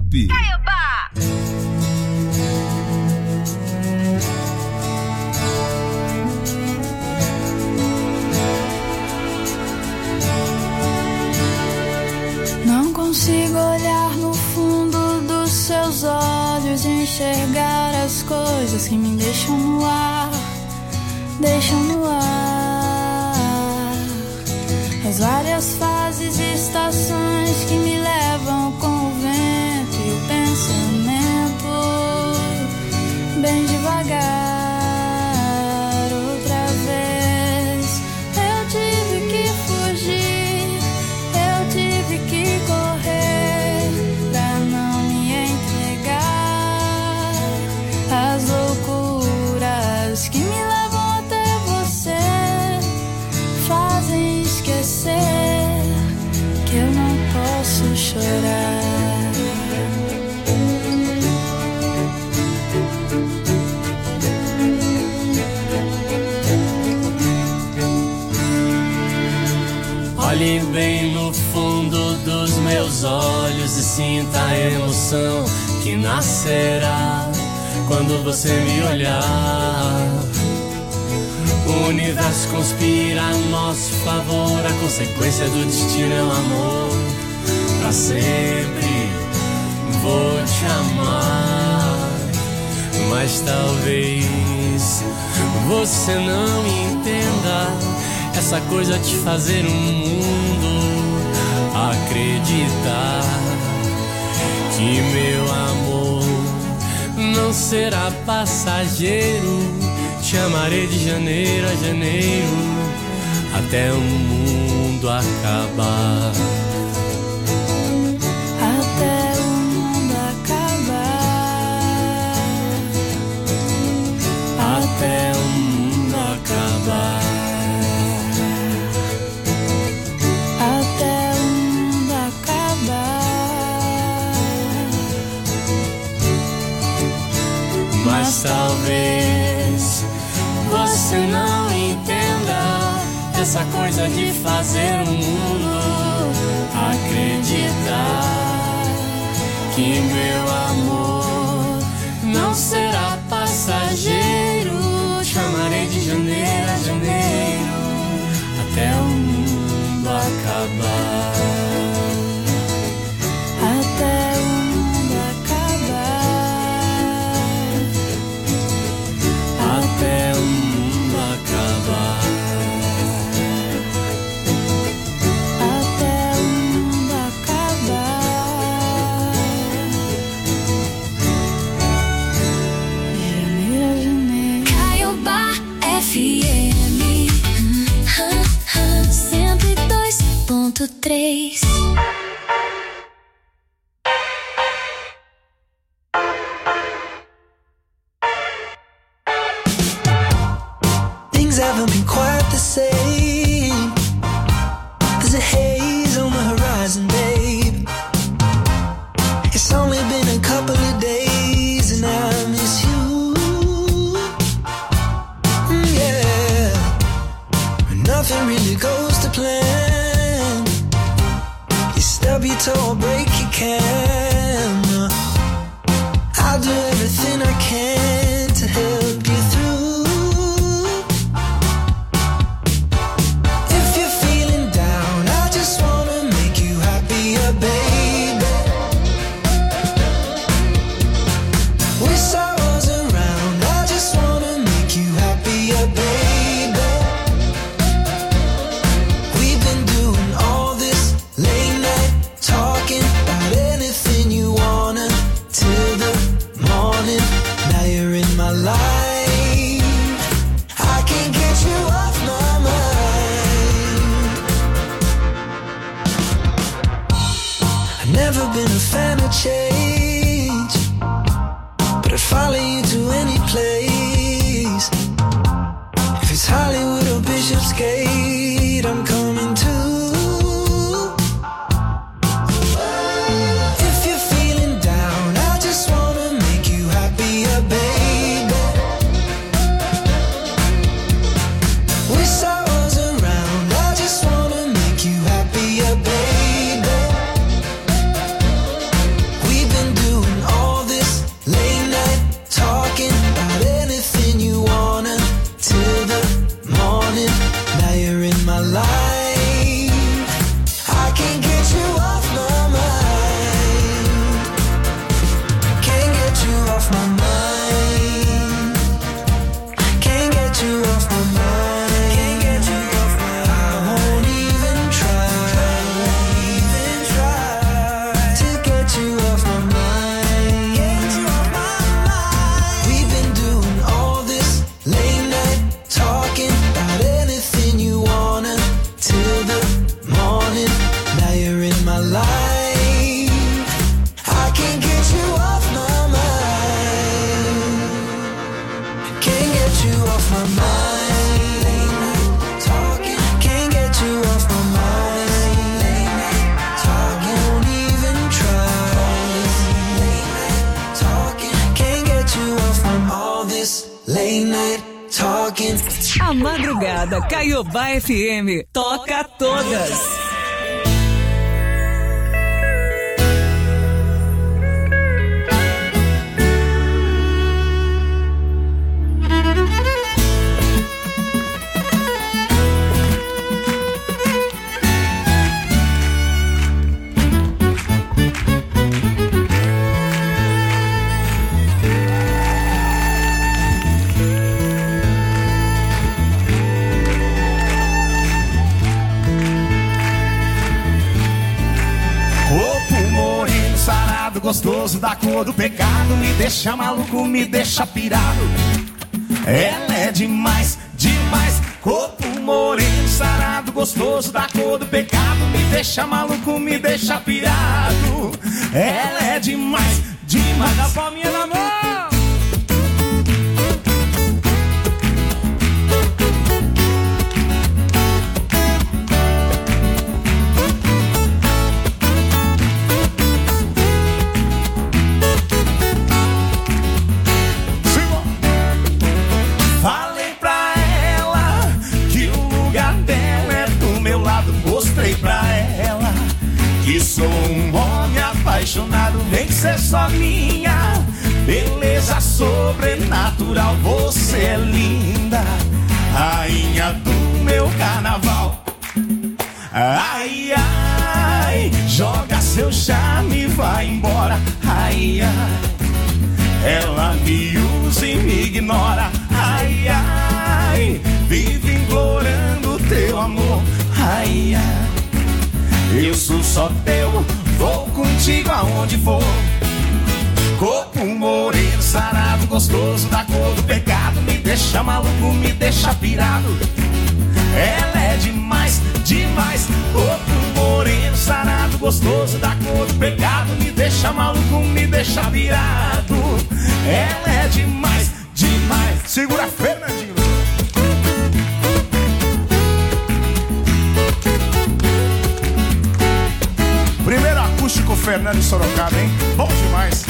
Felipe. Não consigo olhar no fundo dos seus olhos e enxergar as coisas que me deixam no ar, as várias fases e estações que me levam com o vento e o pensamento, bem devagar. Outra vez eu tive que fugir, eu tive que correr pra não me entregar às loucuras que me levam até você, fazem esquecer que eu não posso chorar. Olhe bem no fundo dos meus olhos e sinta a emoção que nascerá quando você me olhar. O universo conspira a nosso favor, a consequência do destino é o amor. Pra sempre vou te amar, mas talvez você não entenda essa coisa de fazer o mundo acreditar que meu amor não será passageiro. Te amarei de janeiro a janeiro, até o mundo acabar. Até o mundo acabar. Até o mundo acabar. Até o mundo acabar. Mas talvez você não entenda essa coisa de fazer o mundo acreditar que meu amor não será passageiro. Te amarei de janeiro a janeiro, até o mundo acabar. Até o mundo acabar. Até o mundo acabar. Até o mundo acabar. Janeiro a janeiro. Caiobá FM 102.3. Things haven't been quite the same. There's a haze on the horizon, babe. It's only been a couple of days and I miss you. Yeah. Nothing really goes to plan. You stub your toe or break your can. I'll do everything I can to help you through. If you're feeling down, I just wanna make you happier, baby. Wish I was around, I just wanna make you happier, baby. We've been doing all this late night talking about anything you wanna till the morning. Now you're in my life, I can't get you off my mind. I've never been a fan of change, but I'd follow you to any place. If it's Hollywood or Bishopsgate, I'm coming too. If you're feeling down, I just wanna make you happier, baby. Wish I was around, I just wanna make you happier, baby. We've been doing late night talking. A madrugada Caiobá FM toca todas. Gostoso da cor do pecado, me deixa maluco, me deixa pirado. Ela é demais, demais. Corpo moreno, sarado, gostoso da cor do pecado, me deixa maluco, me deixa pirado. Ela é demais, demais. Dá palminha na mão. Sou um homem apaixonado, vem ser só minha. Beleza sobrenatural, você é linda, rainha do meu carnaval. Ai, ai, joga seu charme e vai embora. Ai, ai, ela me usa e me ignora. Ai, ai, vive implorando teu amor. Ai, ai, eu sou só teu, vou contigo aonde for. Corpo moreno, sarado, gostoso da cor do pecado, me deixa maluco, me deixa pirado. Ela é demais, demais. Corpo moreno, sarado, gostoso da cor do pecado, me deixa maluco, me deixa pirado. Ela é demais, demais. Segura, Fernandinho. Primeiro acústico Fernando e Sorocaba, hein? Bom demais.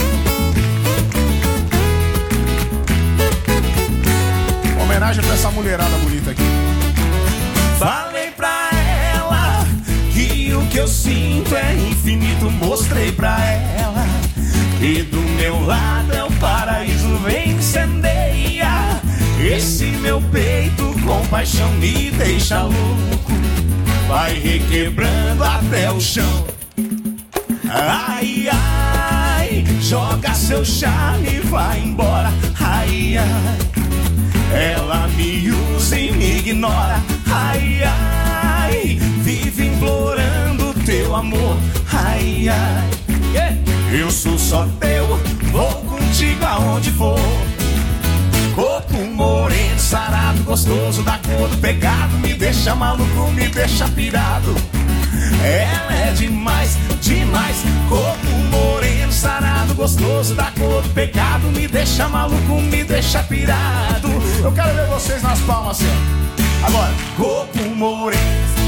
Homenagem pra essa mulherada bonita aqui. Falei pra ela que o que eu sinto é infinito. Mostrei pra ela que do meu lado é o paraíso. Vem, incendeia esse meu peito com paixão, me deixa louco. Vai requebrando até o chão. Ai, ai, joga seu charme e vai embora. Ai, ai, ela me usa e me ignora. Ai, ai, vive implorando teu amor. Ai, ai, eu sou só teu, vou contigo aonde for. Corpo moreno, sarado, gostoso da cor do pecado, me deixa maluco, me deixa pirado. Ela é demais, demais. Corpo moreno, sarado, gostoso da cor do pecado, me deixa maluco, me deixa pirado. Eu quero ver vocês nas palmas assim. Agora, corpo moreno,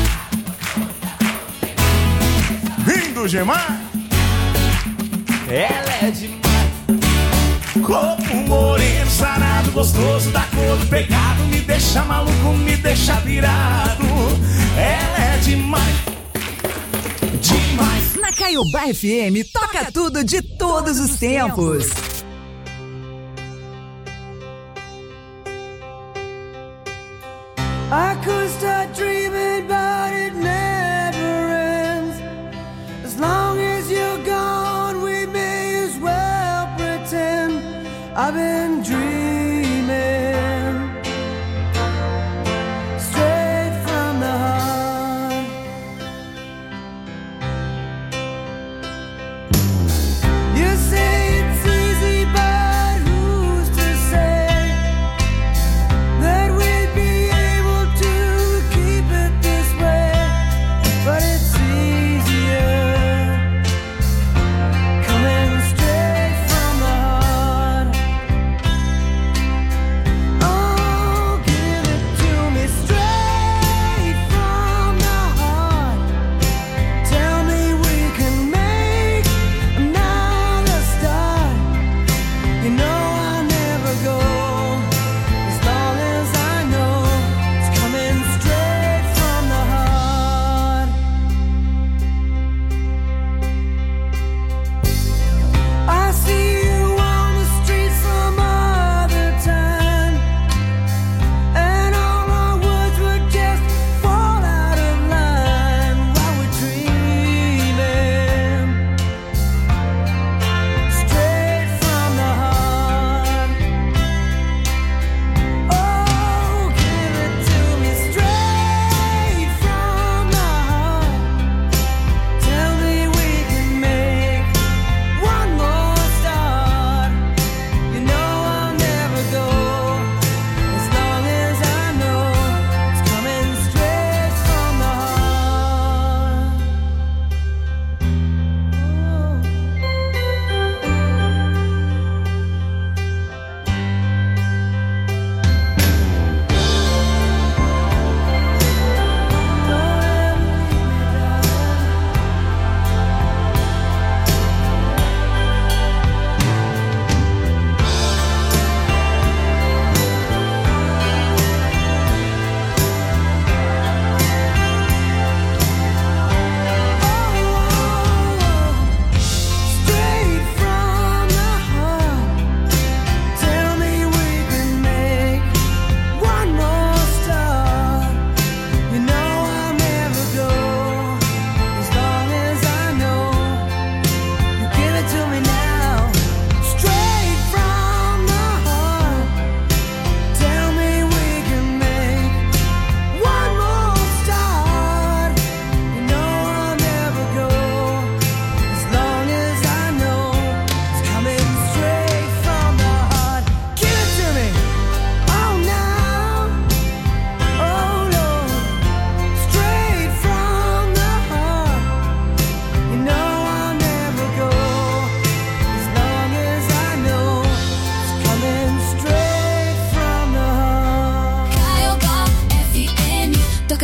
vindo Gemar. Ela é demais. Corpo moreno, sarado, gostoso da cor do pecado, me deixa maluco, me deixa pirado. Ela é demais, demais. Na Caiobá FM toca tudo de todos os tempos. I could start dreaming but it never ends. As long as you're gone we may as well pretend I've been dreaming straight from the heart. You say it's easy, but who's to say that we'd be able to keep it this way? But it's easier coming straight from the heart.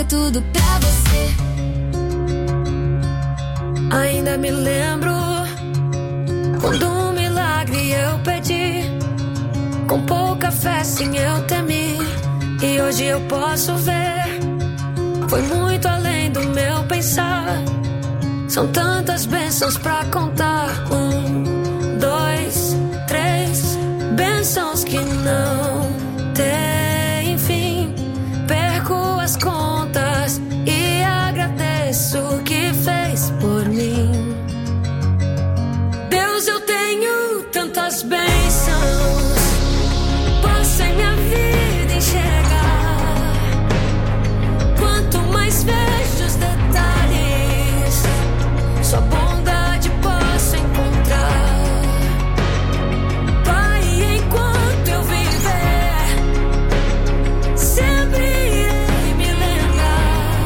tudo pra você. Ainda me lembro quando um milagre eu pedi, com pouca fé sim eu temi, e hoje eu posso ver, foi muito além do meu pensar. São tantas bênçãos pra contar. 1, 2, 3, bênçãos que não tem fim. Perco as contas e agradeço o que fez por mim. Deus, eu tenho tantas bênçãos, posso em minha vida enxergar. Quanto mais vejo os detalhes, sua bondade posso encontrar. Pai, enquanto eu viver, sempre irei me lembrar.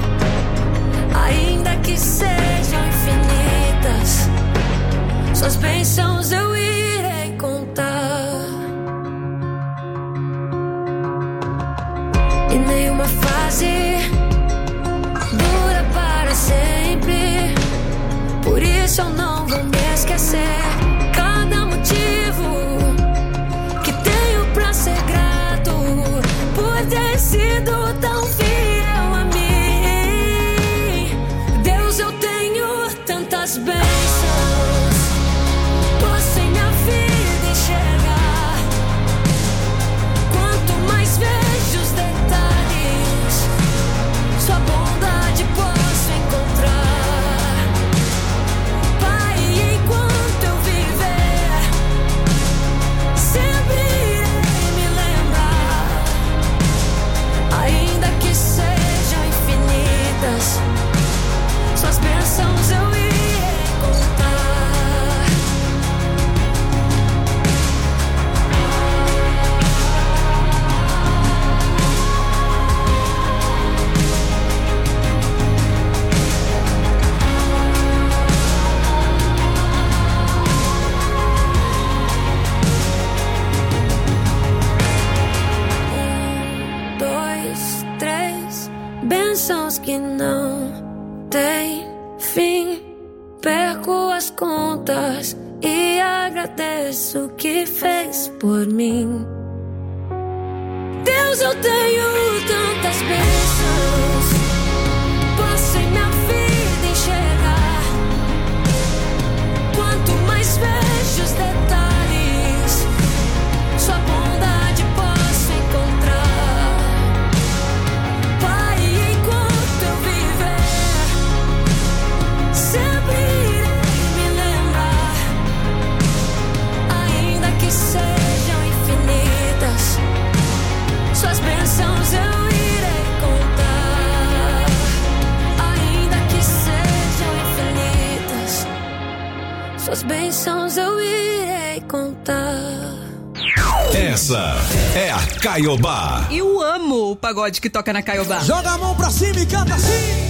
Ainda que sejam infinitas, suas bênçãos eu irei contar. E nenhuma fase dura para sempre, por isso eu não vou me esquecer. Cada motivo que tenho pra ser grato, por ter sido tão fiel a mim. Deus, eu tenho tantas bênçãos, posso em minha vida enxergar. Quanto mais vejo os detalhes, sua bondade posso encontrar. Pai, enquanto eu viver, sempre irei me lembrar. Ainda que sejam infinitas, suas bênçãos eu irei contar. Bênçãos que não tem fim. Perco as contas e agradeço o que fez por mim. Deus, eu tenho tantas bênçãos, posso em minha vida enxergar. Quanto mais vejo os detalhes, sua bondade posso encontrar. Sempre irei me lembrar, ainda que sejam infinitas, suas bênçãos eu irei contar. Ainda que sejam infinitas, suas bênçãos eu irei contar. Essa é a Caiobá. Eu amo o pagode que toca na Caiobá. Joga a mão pra cima e canta assim.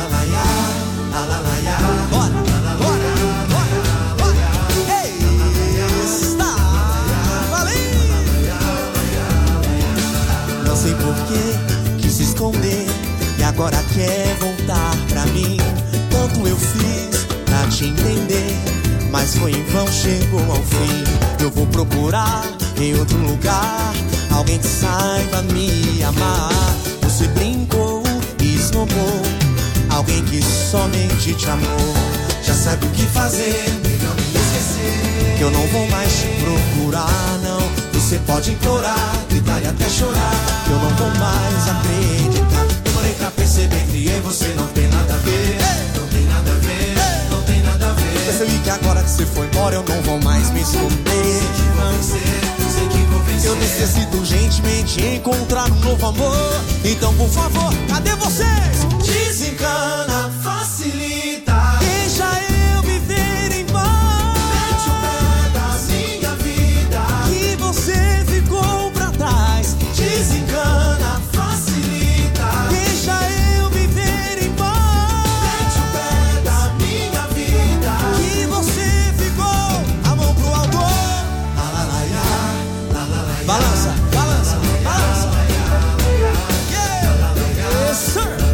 Bora, bora, bora, bora. Ei, está valendo. Não sei por que quis se esconder e agora quer voltar pra mim. Tanto eu fiz pra te entender, mas foi em vão, chegou ao fim. Eu vou procurar em outro lugar alguém que saiba me amar. Você brincou e esnobou alguém que somente te amou. Já sabe o que fazer, não me esquecer. Que eu não vou mais te procurar, não. Você pode implorar, gritar e até chorar, que eu não vou mais acreditar. Demorei pra perceber que eu e você não tem nada a ver. Não tem nada a ver, não tem nada a ver. Percebi que agora que você foi embora eu não vou mais me esconder. Sei que vou vencer. Eu necessito urgentemente encontrar um novo amor. Então por favor, cadê vocês? Desencana, facilita, deixa eu viver em paz. Mete o pé da minha vida, que você ficou pra trás. Desencana, facilita, deixa eu viver em paz. Mete o pé da minha vida, que você ficou. A mão pro alto. Balança, balança, balança. Yeah. Yes, sir.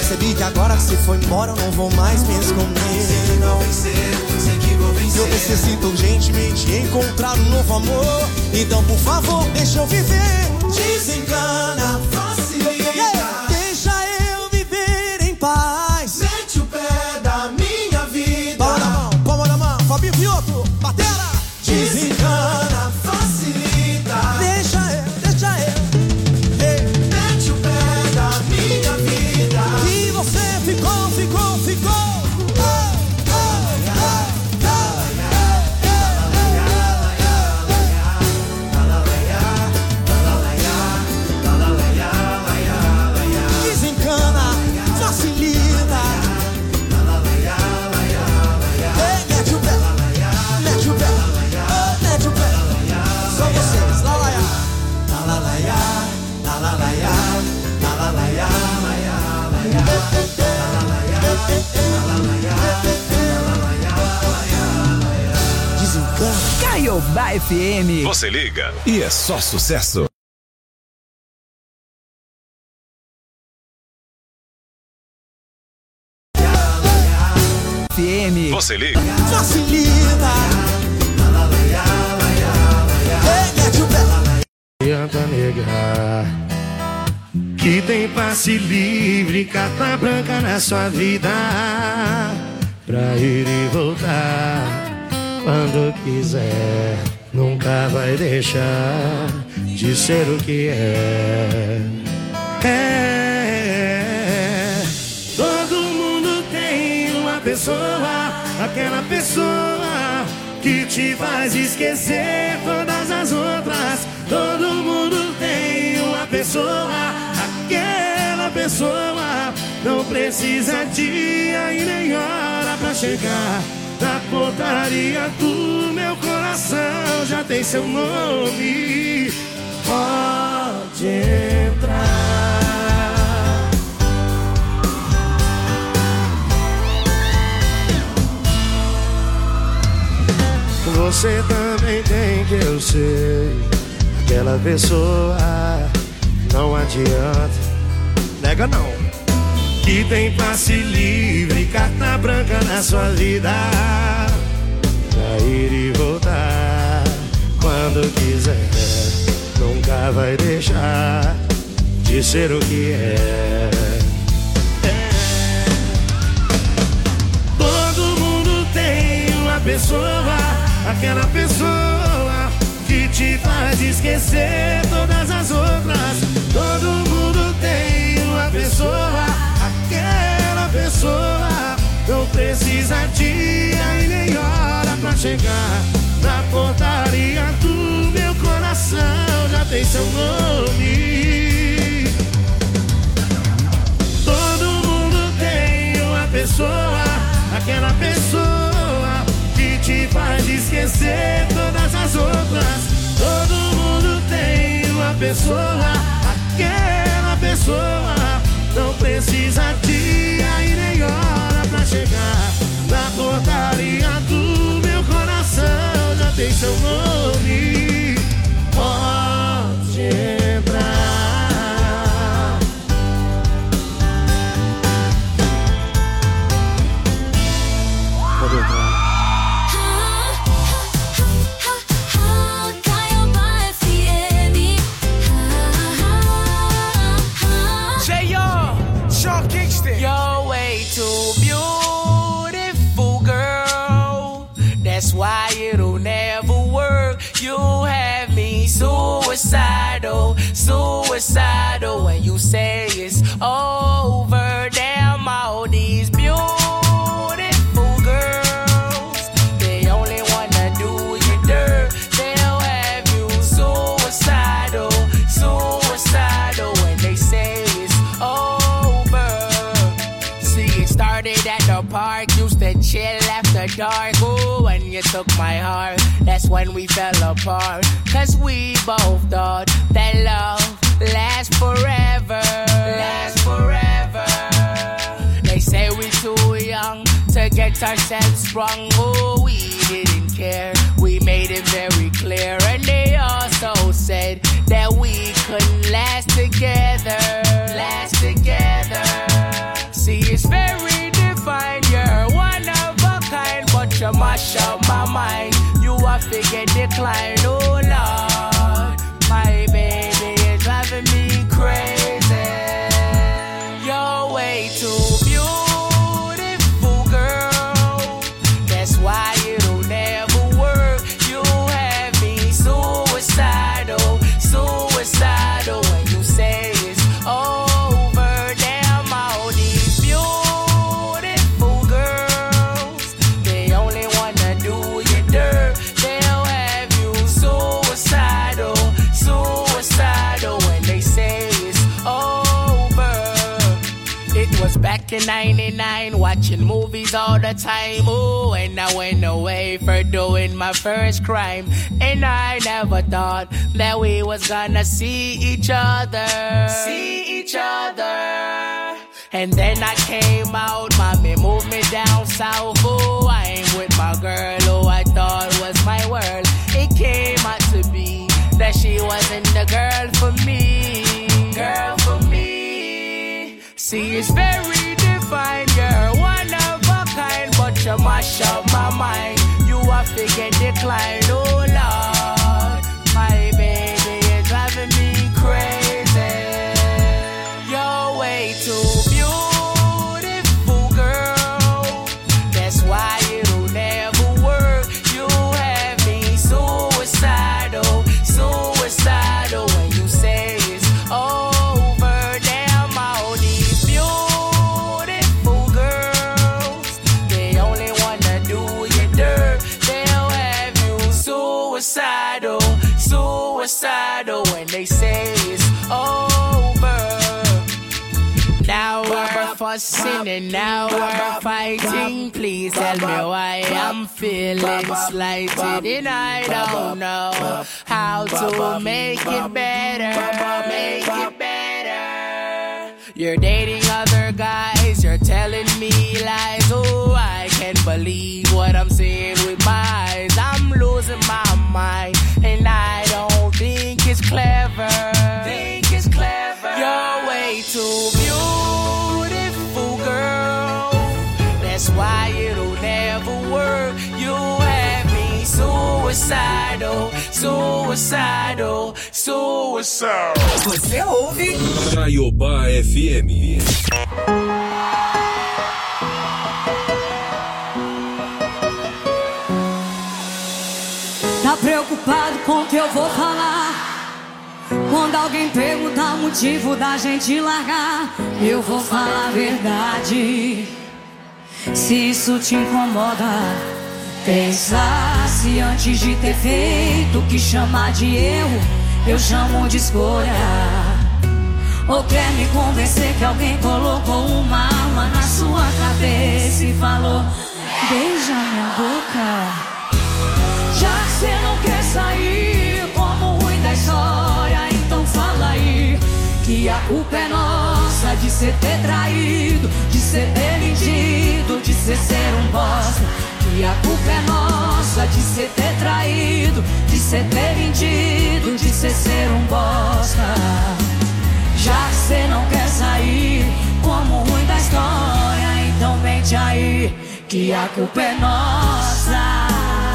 percebi que agora que você foi embora eu não vou mais me esconder. Sei que vou vencer, sei que vou vencer. Eu necessito urgentemente encontrar um novo amor. Então por favor, deixa eu viver. Desencana, facilita. Deixa eu viver em paz. Mete o pé da minha vida. Palma na mão, Fabinho Vioto, batera. Desencana, facilita. Deixa eu. Mete o pé da minha vida. E você ficou. Desencana, facilita. Mete o pé. Só vocês, lá lá ya. Desencana. Caiobá FM. Você liga e é só sucesso. FM. Você liga. Facilita. Mete o pé. Adianta negar que tem passe livre, carta branca na sua vida, pra ir e voltar quando quiser. Nunca vai deixar de ser o que é. Todo mundo tem uma pessoa, aquela pessoa que te faz esquecer todas as outras. Todo mundo tem uma pessoa, aquela pessoa não precisa dia e nem hora pra chegar na portaria do meu coração. Já tem seu nome, pode entrar. Você também tem, que eu sei, aquela pessoa, não adianta, nega não, que tem passe livre, carta branca na sua vida, pra ir e voltar quando quiser. Nunca vai deixar de ser o que é. Todo mundo tem uma pessoa, aquela pessoa que te faz esquecer todas as outras. Todo mundo tem uma pessoa, aquela pessoa não precisa dia e nem hora pra chegar na portaria do meu coração. Já tem seu nome. Todo mundo tem uma pessoa, aquela pessoa que te faz esquecer todas as outras. Todo mundo tem uma pessoa, aquela pessoa não precisa dia e nem hora pra chegar na portaria do meu coração. Já tem seu nome, pode entrar. Pode entrar. You're way too beautiful, girl. That's why it'll never work. You have me suicidal, suicidal. When you say it's over, damn all these beautiful girls, they only wanna do you dirt. They'll have you suicidal, suicidal. When they say it's over. Started at the park, used to chill after dark. Ooh, when you took my heart, that's when we fell apart. Cause we both thought that love lasts forever. Lasts forever. They say we're too young to get ourselves sprung. Ooh, we didn't care, we made it very clear. And they also said that we couldn't last together. Last together. decline. Oh Lord, my baby is driving me crazy. You're way too beautiful, girl. That's why it'll never work. You have me suicidal, suicidal. When you say it's over, damn all these beautiful girls, they only wanna do you dirt. They'll have you suicidal, suicidal. When they say it's over. It was back in 99, watching movies all the time. Oh, and I went away for doing my first crime. And I never thought that we was gonna see each other. See each other. And then I came out, mommy moved me down south. Oh, I ain't with my girl who I thought was my world. It came out to be that she wasn't the girl for me. Girl for me. See, it's very divine, you're one of a kind, but you mash up my mind. You are figure decline, oh Lord. My baby is driving me crazy. You're way too beautiful, girl. That's why it'll never work. You have me suicidal, suicidal. When you say it's over, damn all these beautiful girls, they only wanna do you dirt. They'll have you suicidal, suicidal. When they say it's over. Now we're fussing and now we're fighting. Please tell me why I'm feeling slighted, and I don't know how to make it better. Make it better. You're dating other guys, you're telling me lies. Oh, I can't believe what I'm seeing with my eyes. I'm losing my mind, and I don't think it's clever. Think it's clever. You're way too beautiful, girl. That's why it'll never work. You have me suicidal, suicidal, suicidal. Você ouve Jaiobá FM. Tá preocupado com o que eu vou falar? Quando alguém perguntar o motivo da gente largar, eu vou falar a verdade. Se isso te incomoda, pensasse antes de ter feito. O que chamar de erro, eu chamo de escolha. Ou quer me convencer que alguém colocou uma arma na sua cabeça e falou: beija minha boca. Já que cê não quer sair como ruim da história, então fala aí que a culpa é nossa de cê ter traído, de cê ter mentido, de cê ser um bosta. Que a culpa é nossa de cê ter traído, de cê ter mentido, de cê ser um bosta. Já que cê não quer sair como ruim da história, então mente aí que a culpa é nossa.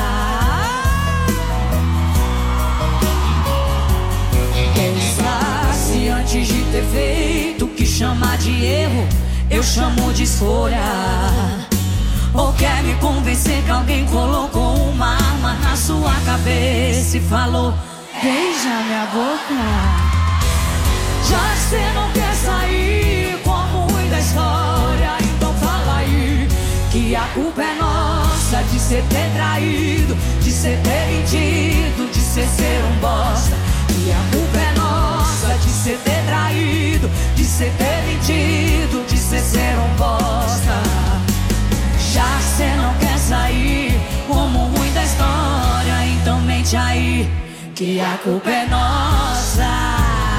Pensasse antes de ter feito. O que chamar de erro, eu chamo de escolha. Ou quer me convencer que alguém colocou uma arma na sua cabeça e falou: beija minha boca. Já que cê não quer sair como ruim da história, então fala aí que a culpa é nossa de cê ter traído, de cê ter mentido, de cê ser um bosta. E a culpa é nossa de cê ter traído, de cê ter mentido, de cê ser um bosta. Já que cê não quer sair como ruim da história, então mente aí que a culpa é nossa.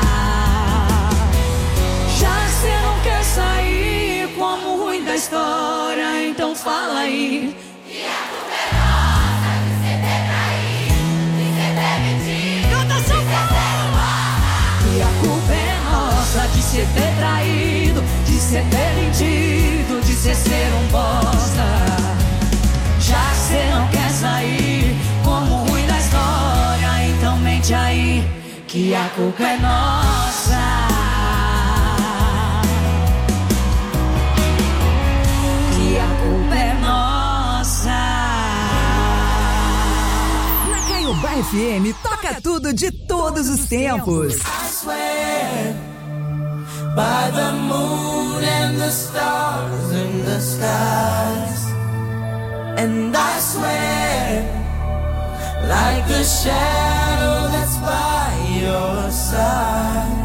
Já que cê não quer sair como ruim da história, então fala aí que a culpa é nossa de cê ter traído, de cê ter mentido. Canta São Paulo! E a culpa é nossa de cê ter traído, de cê ter mentido, de cê ser um bosta. Já que cê não quer sair como ruim da história, que a culpa é nossa. Que a culpa é nossa. Na Caiobá FM toca tudo de todos os tempos. I swear by the moon and the stars in the skies, and I swear like the shadow that's by your side.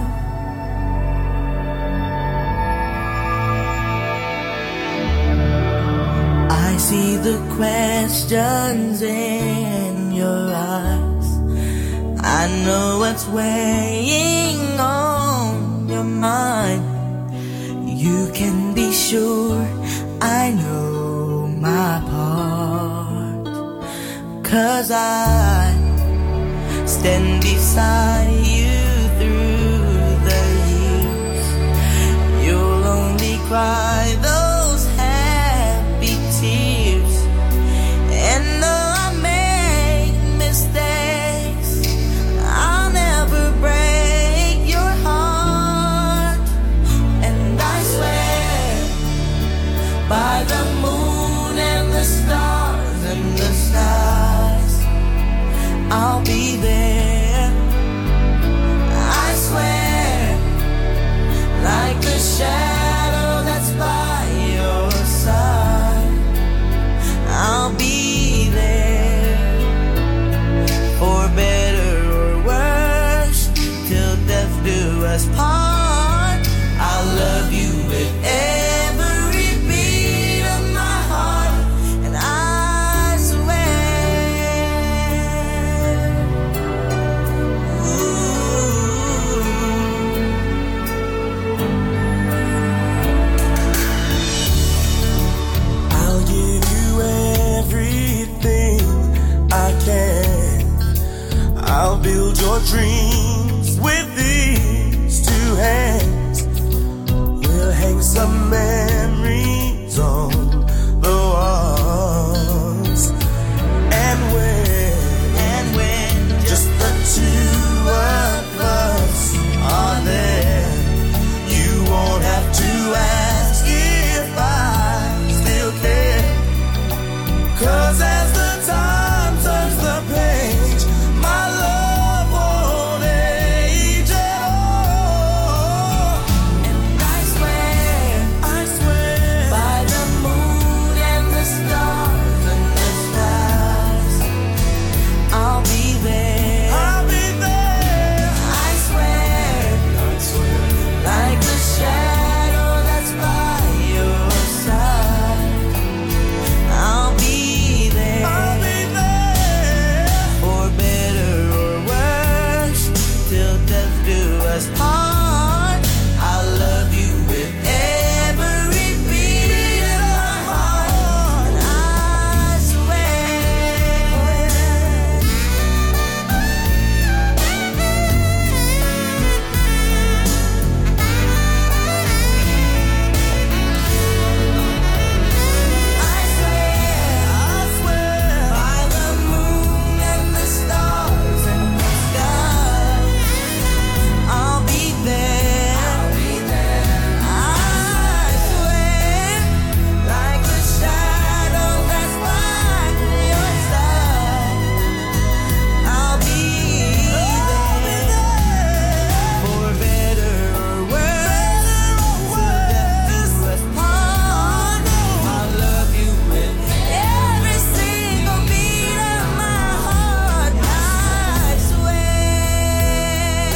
I see the questions in your eyes. I know what's weighing on your mind. You can be sure I know my part, 'cause I stand beside you through the years. You'll only cry those happy tears. And though I make mistakes, I'll never break your heart. And I swear by the moon and the stars and the skies, I'll be there. I swear like the shadow that's by your side, I'll be there. For better or worse, till death do us part. I'll love you with every beat of my heart. And I swear, I'll give you everything I can. I'll build your dreams with these two hands. We'll hang some memories on the walls. And when just the two of us are there, you won't have to ask if I still care. 'Cause as the time turns the page, my love won't age at all. And I swear by the moon and the stars and the skies, I'll be there. I'll be there. I swear like the shadow that's by your side, I'll be there. I'll be there. For better or worse, till death do us part. I'll love you with every beat of my heart. And I swear. I swear by the moon and the stars and the skies, I'll be there. I swear like the shadow that's by your side, I'll be there. For better or worse, till death do us part. I'll love you with every single beat of my heart. I swear.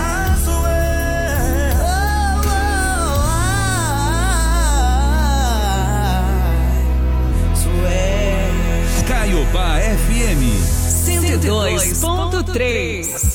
Swear. Caiobá FM 102.3.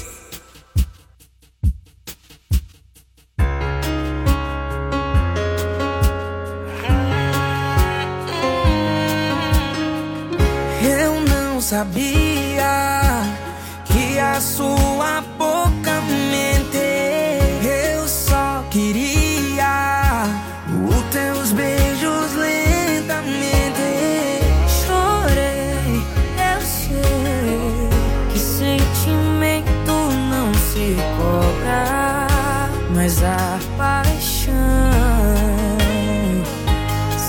Eu não sabia que a sua boca mente. Eu só queria os teus beijos lentamente. Chorei, eu sei que sentimento não se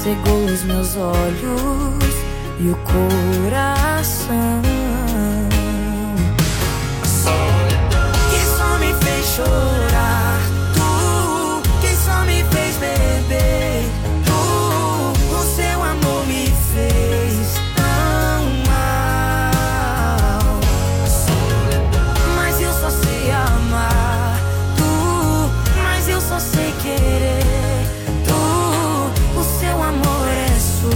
cegou os meus olhos e o coração. Que só me fez chorar, tu, que só me fez beber, tu, o seu amor me fez tão mal. Mas eu só sei amar, tu, mas eu só sei querer, tu, o seu amor é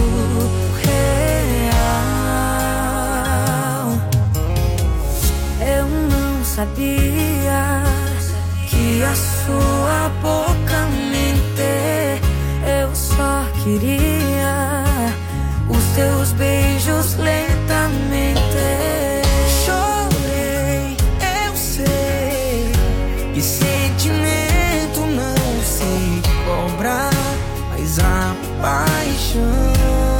surreal. Eu não sabia que a sua boca mentir. Eu só queria os teus beijos lentamente. Chorei, eu sei que sentimento não se cobra, mas a paixão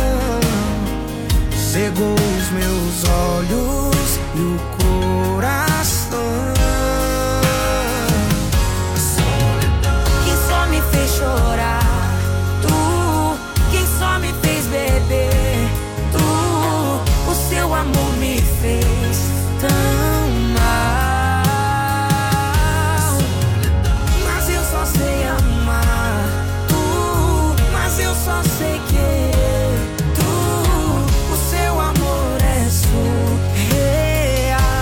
cegou os meus olhos e o coração. Quem só me fez chorar, tu, quem só me fez beber, tu, o seu amor me fez tão mal. Mas eu só sei amar, tu, mas eu só sei querer, tu, o seu amor é surreal.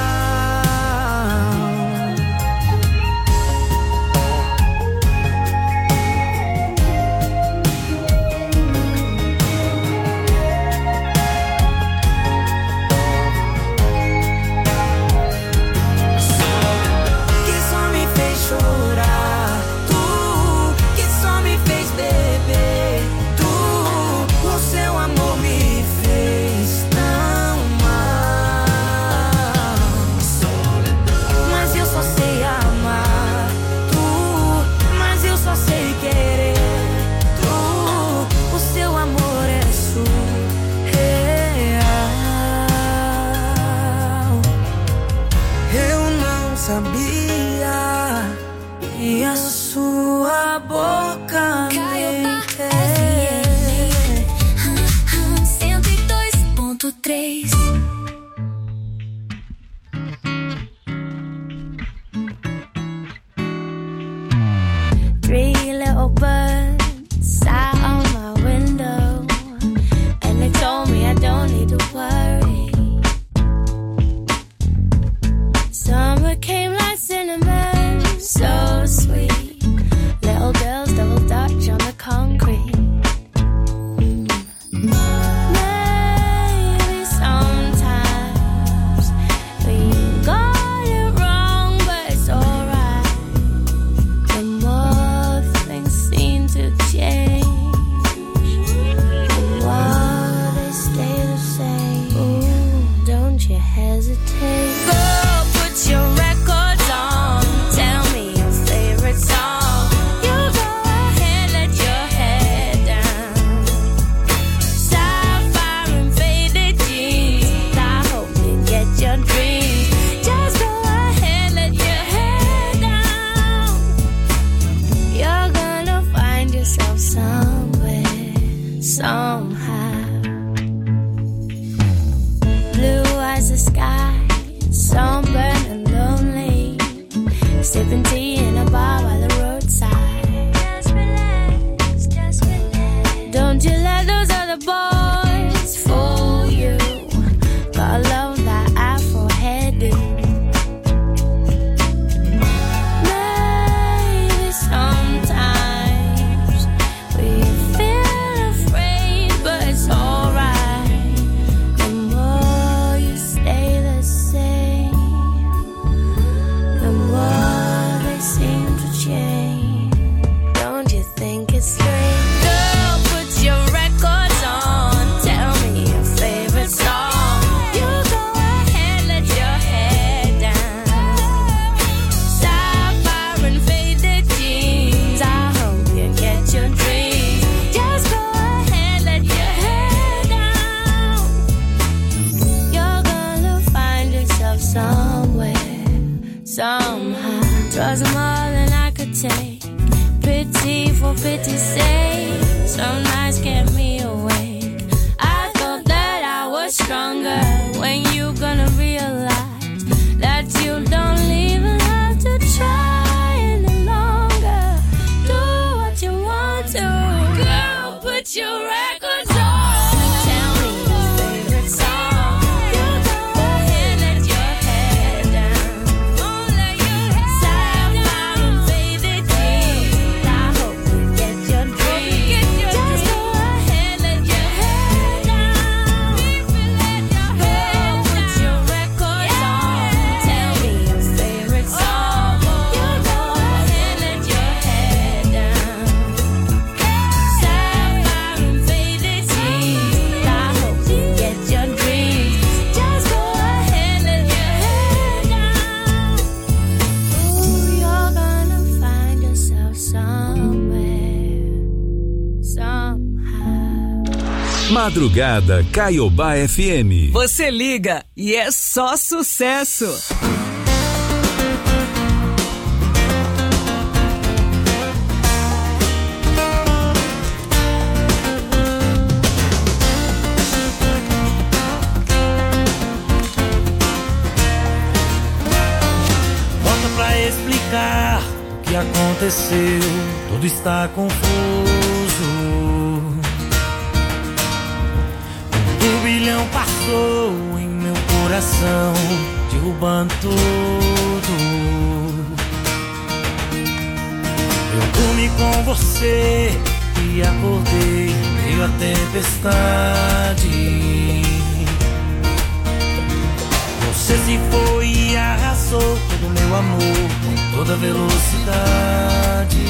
put your records on. Tell me your favorite song. You go ahead, let your head down. Let your head Sapphire and faded jeans. I hope you get your dreams. Just go ahead, let your head down. Put your records on. Tell me your favorite song. You go ahead, let your head down. Sapphire and faded jeans. I hope you get your dreams. Just go ahead, let your head down. Ooh, you're gonna find yourself somewhere, somehow. Madrugada Caiobá FM. Você liga e é só sucesso. Volta pra explicar o que aconteceu. Tudo está confuso. Um turbilhão passou em meu coração, derrubando tudo. Eu dormi com você e acordei em meio à tempestade. Você se foi e arrasou todo o meu amor com toda velocidade.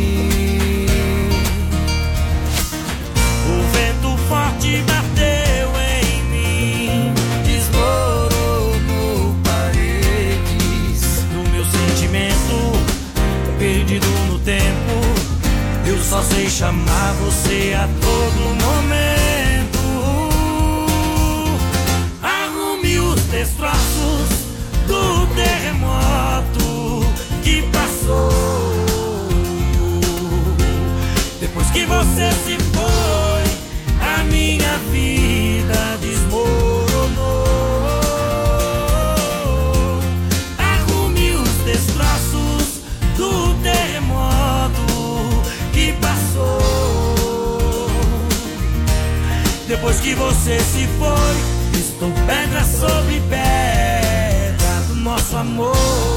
O vento forte bateu em mim, desmoronou paredes do meu sentimento, perdido no tempo. Eu só sei chamar você a todo momento. Arrume os destroços do terremoto que passou. Depois que você se foi, a minha vida desmoronou. Arrume os destroços do terremoto que passou. Depois que você se foi, estou pedra sobre pedra do nosso amor.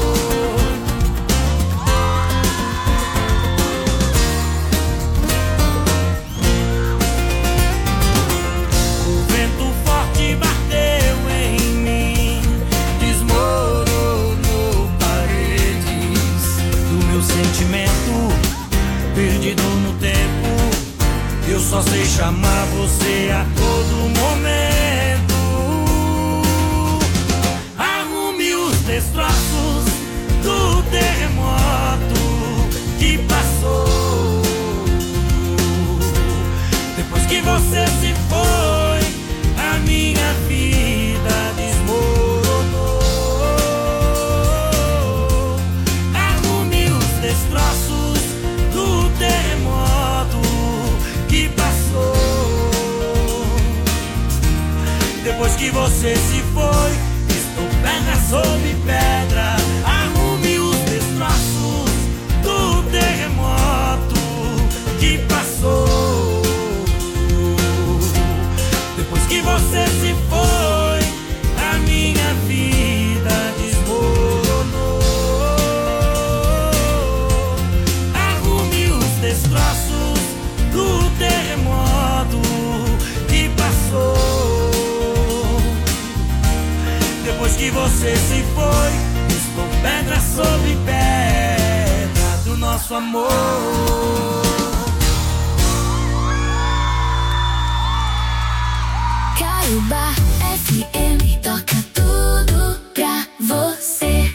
O vento forte bateu em mim, desmoronou paredes do meu sentimento, perdido no tempo. Eu só sei chamar você a todo momento. Arrume os destroços do terremoto que passou. Depois que você se foi, a minha vida desmoronou. Arrume os destroços do terremoto que passou. Depois que você se foi, estou pedra sobre pedra. Arrume os destroços do terremoto que passou. Depois que você se foi, a minha vida desmoronou. Arrume os destroços do terremoto que passou. Depois que você se foi, estou pedra sobre pedra do nosso amor. Caiobá FM toca tudo pra você.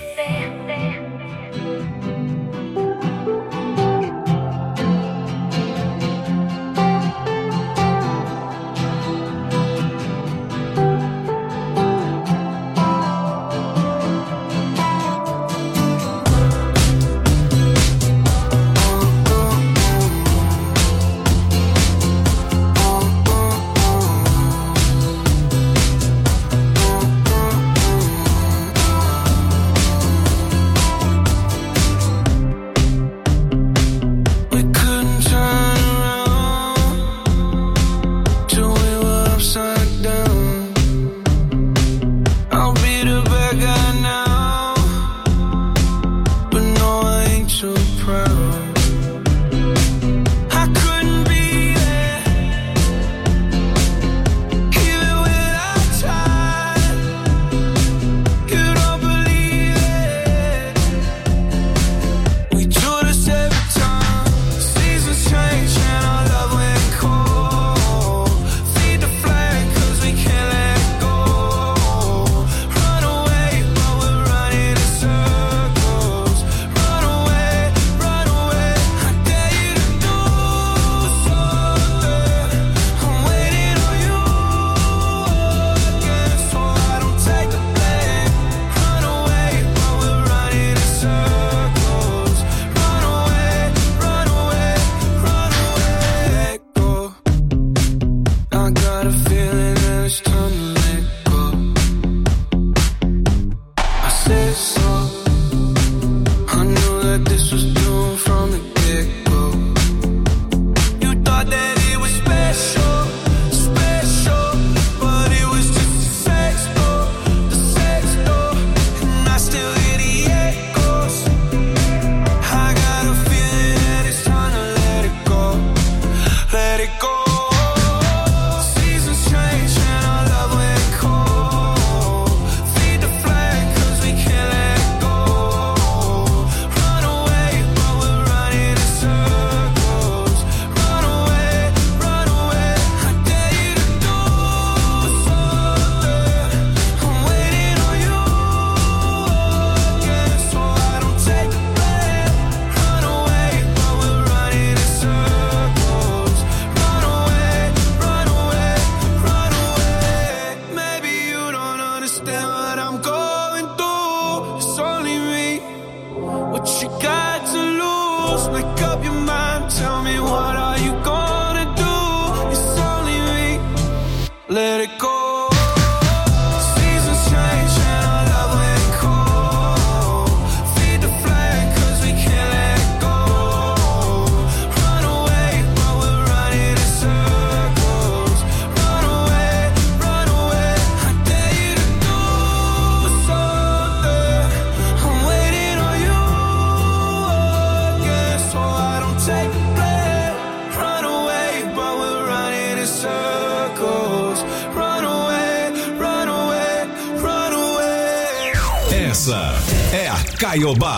it go. Seasons change and our love went cold. Feed the flag 'cause we can't let go. Run away, but we're running in circles. Run away, run away. I dare you to do something. I'm waiting on you again, so I don't take the blame. Run away, but we're running in circles. Run away, run away, run away. Maybe you don't understand what I'm going through. It's only me. What you got to lose? Make up your mind. Tell me, what are you gonna do? It's only me. Let it go. Seasons change and our love went cold. Feed the flag 'cause we can't let go. Run away, but we're running in circles. Run away, run away. I dare you to do something. I'm waiting on you again, so I don't take the blame. Run away, but we're running in circles. Run away, run away, run away. Essa é a Caiobá.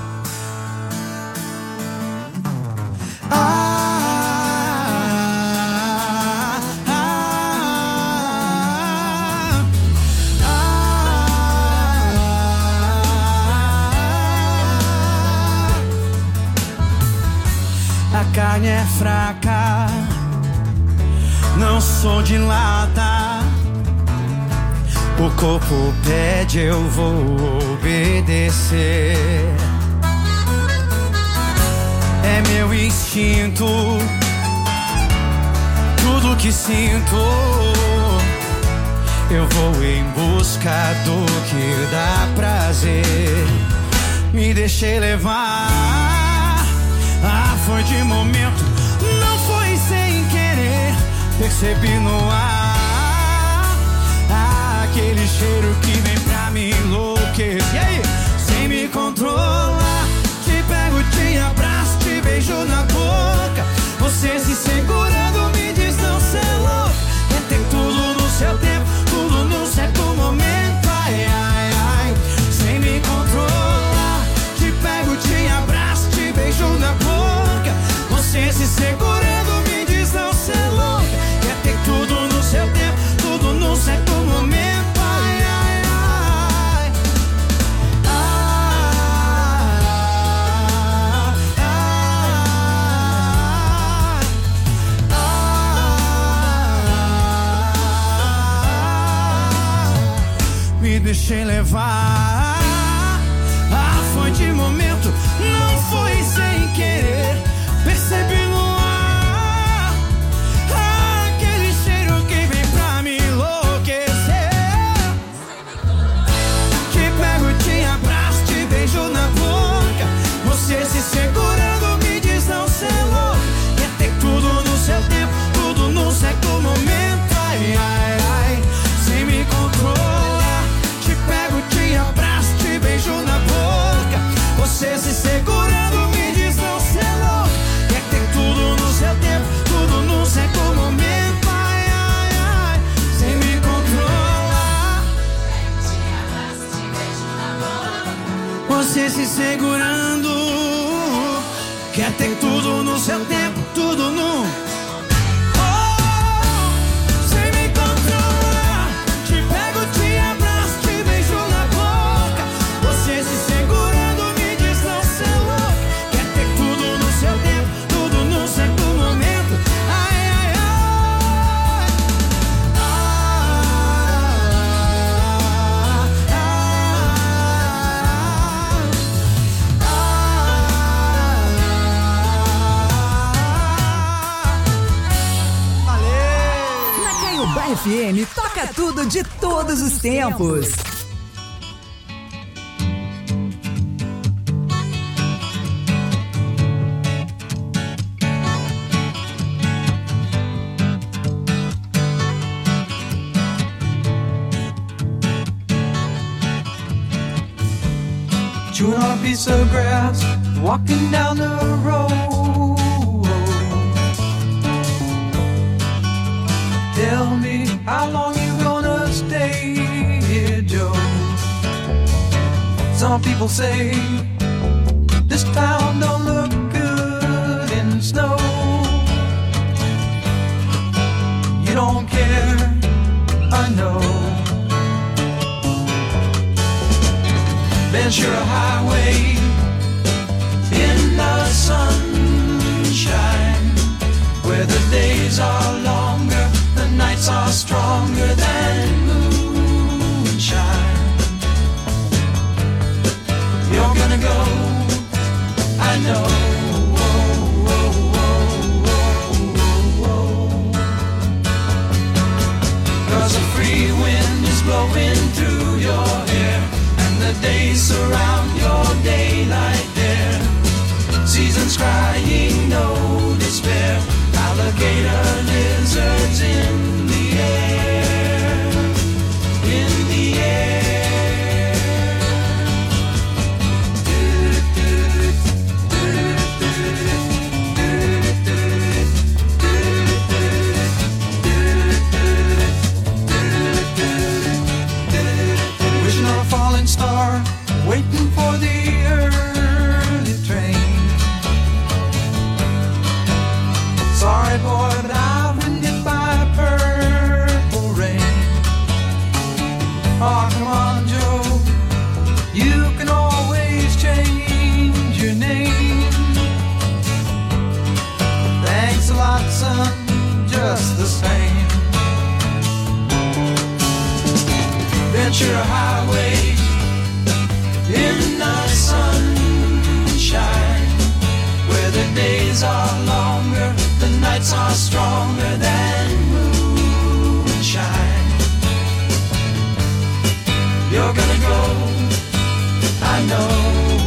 A carne é fraca, não sou de lata. O corpo pede, eu vou obedecer. É meu instinto, tudo que sinto. Eu vou em busca do que dá prazer. Me deixei levar, foi de momento, não foi sem querer. Percebi no ar aquele cheiro que vem pra me enlouquecer. E aí? Sem me controlar, te pego, te abraço, te beijo na boca. Você se segurando me diz não ser louco. Quer ter tudo no seu tempo, tudo num certo momento. Ai, ai, ai. Sem me controlar, te pego, te abraço, te beijo na boca. Você se segurando me diz não ser louco. Quer ter tudo no seu tempo, tudo num certo momento. Ai, ai, ai. Me deixei levar, foi de momento, não foi sem querer. Percebi no ar aquele cheiro que vem pra me enlouquecer. Te pego, te abraço, te beijo na boca. Você se segurando me diz não ser louco. Quer ter tudo no seu tempo, tudo num certo momento. Ai, ai, ai. Sem me controlar, te pego, te abraço, te beijo na boca. Você se segurando me diz não ser louco. Quer ter tudo no seu tempo, tudo num certo momento. Ai, ai, ai. Sem me controlar, você se segurando. Quer ter tudo no seu tempo, tudo no. Sem me controlar, te pego, te abraço, te beijo na boca. Você se segurando me diz não ser louco. Quer ter tudo no seu tempo, tudo num certo momento. Ai, ai, ai. Na Caiobá FM toca tudo de todos os tempos. Chewing on a piece of grass, walking down the road. Some people say this town don't look good in snow. You don't care, I know. Ventura Highway in the sunshine, where the days are longer, the nights are stronger than moonshine. You're gonna go, I know. Cause a free wind is blowing through your hair, and the days surround your daylight there. Seasons crying, no despair. Alligator lizards in the air, in the air. Wishing on a falling star, waiting for the early train. Sorry boy, but I've been hit by purple rain. Oh, come on, Joe, you can always change your name. Thanks a lot, son, just the same. Ventura Highway in the sunshine, where the days are longer, the nights are stronger than moonshine. You're gonna go, I know.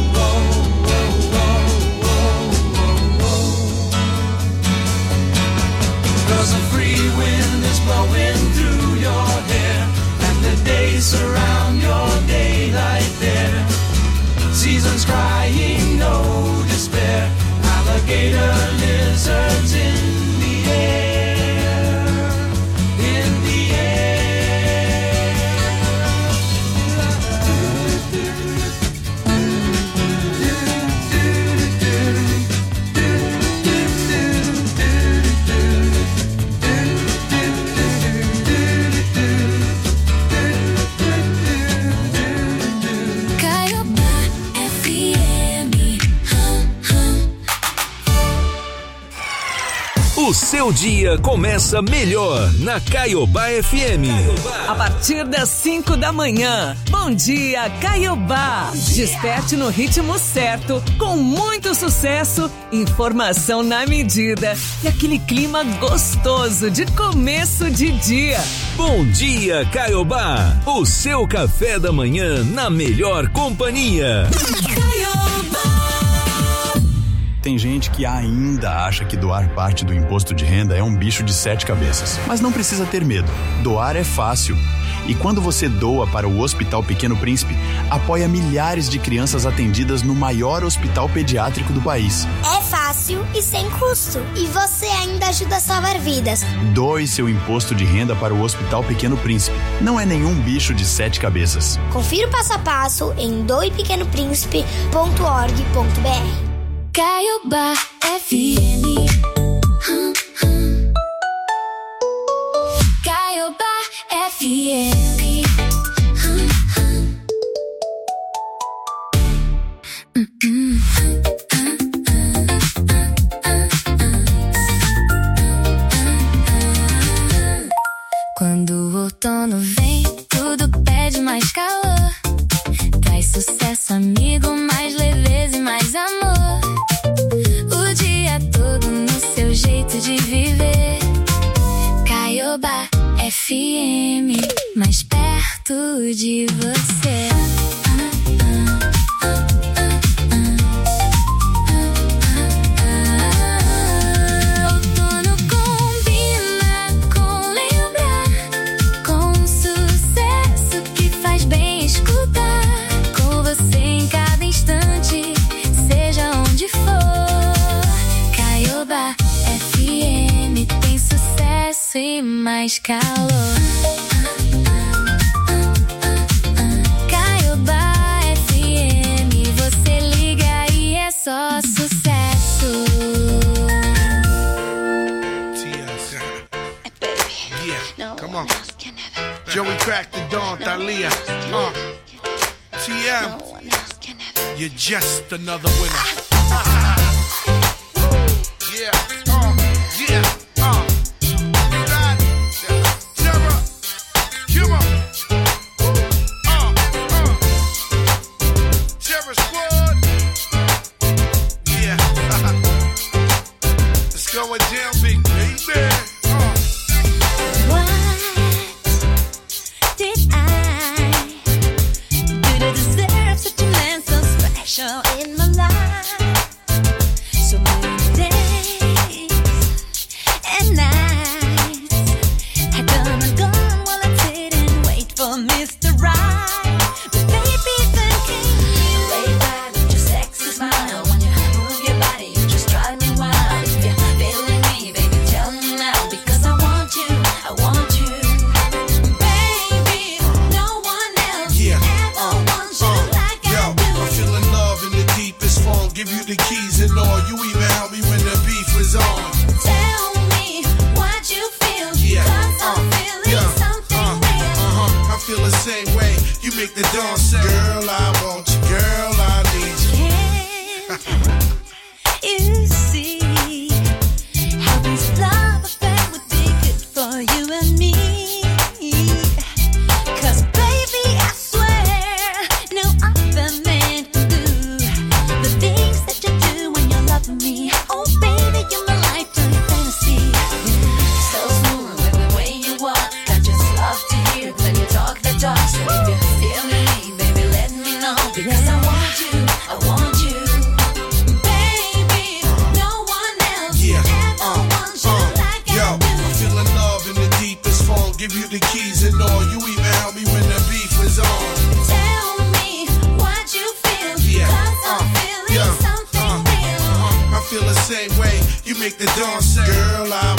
Cause a free wind is blowing through your hair, and the days surround your daylight there. Seasons crying, no despair. Alligator lizards in the air, in the O seu dia começa melhor na Caiobá FM. A partir das 5 da manhã. Bom dia, Caiobá. Desperte no ritmo certo, com muito sucesso, informação na medida e aquele clima gostoso de começo de dia. Bom dia, Caiobá. O seu café da manhã na melhor companhia. Tem gente que ainda acha que doar parte do imposto de renda é um bicho de 7 cabeças. Mas não precisa ter medo. Doar é fácil. E quando você doa para o Hospital Pequeno Príncipe, apoia milhares de crianças atendidas no maior hospital pediátrico do país. É fácil e sem custo. E você ainda ajuda a salvar vidas. Doe seu imposto de renda para o Hospital Pequeno Príncipe. Não é nenhum bicho de 7 cabeças. Confira o passo a passo em doepequenopríncipe.org.br. Caiobá FM. Caiobá FM. Quando o outono vem, tudo pede mais calor. Traz sucesso, amigo, mais leveza e mais amor. O dia todo no seu jeito de viver. Caiobá FM, mais perto de você. Outono combina com lembrar, com sucesso que faz bem escutar. Com você em cada instante, seja onde for. Caiobá FM tem sucesso e mais calor. Caiobá FM. Come on. Joey cracked the dawn, Thalia. TM. You're just another winner. Yeah. Yeah. Terror. Come on. Terror Squad. Yeah. It's going down, big baby. What did I do to deserve such a man so special in my life? So many days and nights had come and gone while I sit and wait for Mr. Right. But baby, then came you. Lay back with your sexy smile. When you move your body, you just drive me wild. If you're feeling me, baby, tell me now. Because I want you, I want you. Baby, no one else ever wants you like I do. I'm feeling love in the deepest form. Give you the keys and all. You even help me when the beef was on. Tell me what you feel. Cause I'm feeling something real. I feel the same way. You make the dawn say, girl, I want you. Girl, I need you. You see how this love affair would be good for you and me. Cause baby, I swear no other man can do the things that you do when you're loving me. Oh baby, you're my lifetime fantasy. So smooth with the way you walk. I just love to hear when you talk the talk. So if you're feeling me, baby, let me know. Because I want you, I want you. Baby, no one else ever wants you like I Yo, do. I'm feeling love in the deepest form. Give you the keys and all. You even help me when the beef was on. Tell me what you feel. Cause I'm feeling something real. I feel the same way. You make the dawn say, girl, I